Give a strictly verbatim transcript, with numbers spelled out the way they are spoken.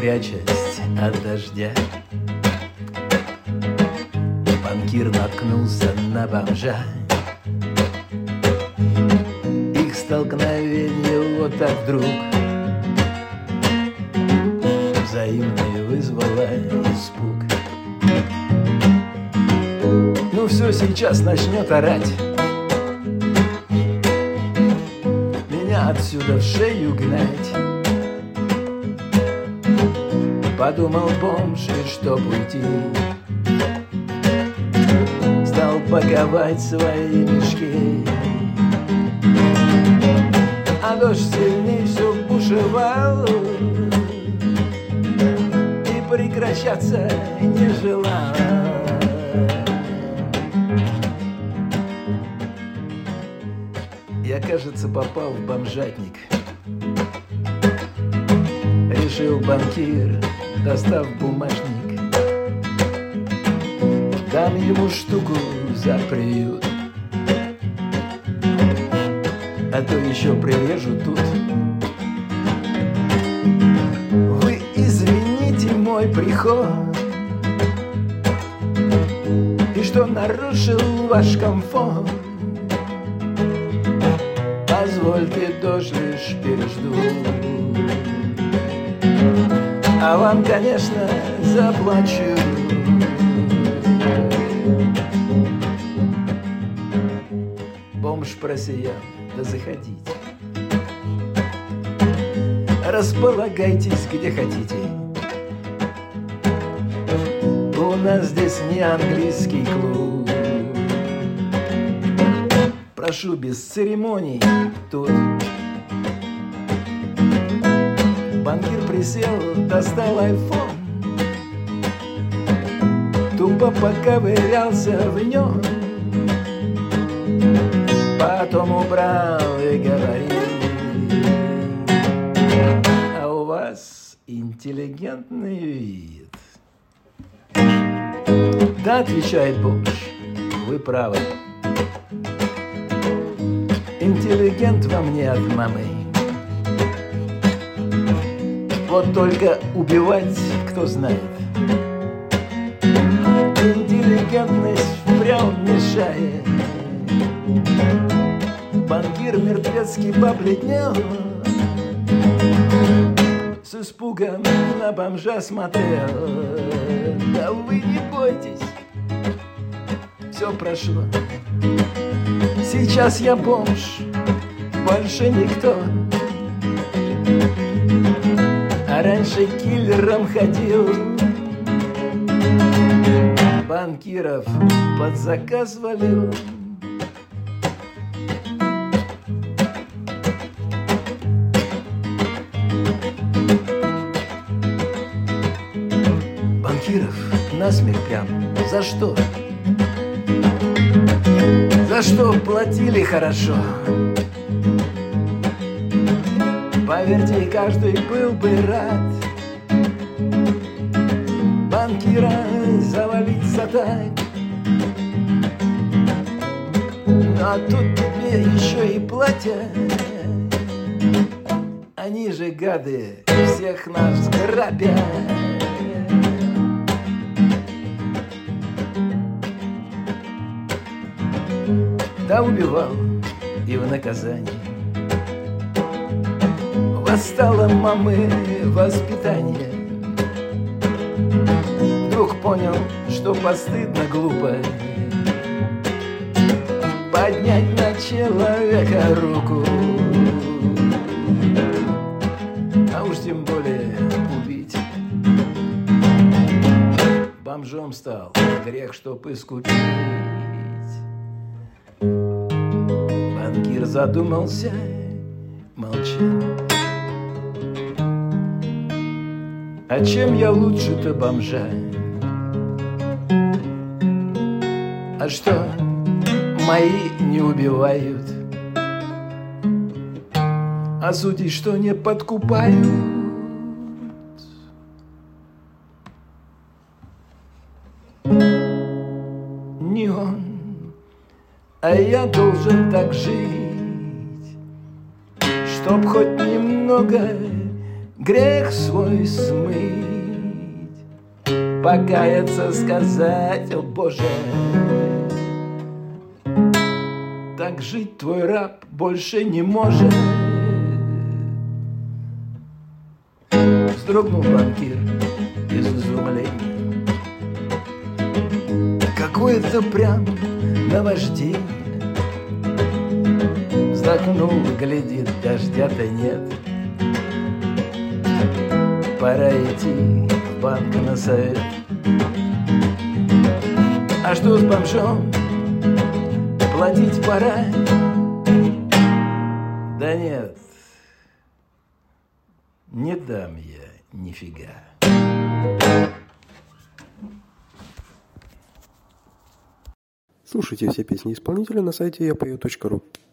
прячась от дождя. Банкир наткнулся на бомжа. Их столкновение вот так вдруг взаимное вызвало испуг. Ну все, сейчас начнет орать, меня отсюда в шею гнать. Подумал бомж, и чтоб уйти, стал паковать свои мешки. А дождь сильней все бушевал и прекращаться не желал. Я, кажется, попал в бомжатник, решил банкир, достав бумажник. Дам ему штуку за приют, а то еще прирежу тут. Вы извините мой приход, и что нарушил ваш комфорт. Позвольте, дождь лишь пережду, а вам, конечно, заплачу. Бомж просиял: да заходите, располагайтесь где хотите. У нас здесь не английский клуб. Прошу без церемоний тут. Банкир присел, достал айфон, тупо поковырялся в нем, потом убрал и говорил: а у вас интеллигентный вид. Да, отвечает бомж, вы правы, интеллигент во мне от мамы. Вот только убивать, кто знает, интеллигентность впрямь мешает. Банкир мертвецки побледнел, с испугом на бомжа смотрел. Да вы не бойтесь, все прошло. Сейчас я бомж, больше никто. А раньше киллером ходил, банкиров под заказ валил. Банкиров насмех прям. За что? За что платили хорошо? Поверьте, каждый был бы рад банкира завалить за так. А тут тебе еще и платят. Они же, гады, всех нас грабят. Да, убивал и в наказание. Восстало мамы воспитание. Вдруг понял, что постыдно глупо поднять на человека руку, а уж тем более убить. Бомжом стал, грех, чтоб искупить. Банкир задумался, молчал. А чем я лучше-то бомжа? А что, мои не убивают, а судей что не подкупают? Не он, а я должен так жить, чтоб хоть немного грех свой смыть, покаяться, сказать: о Боже, так жить твой раб больше не может. Вздрогнул банкир из изумления, какое-то прям наваждение. Вздохнул, глядит, дождя-то нет. Пора идти в банк на совет. А что с бомжом? Платить пора? Да нет, не дам я нифига. Слушайте все песни исполнителя на сайте я пою точка ру.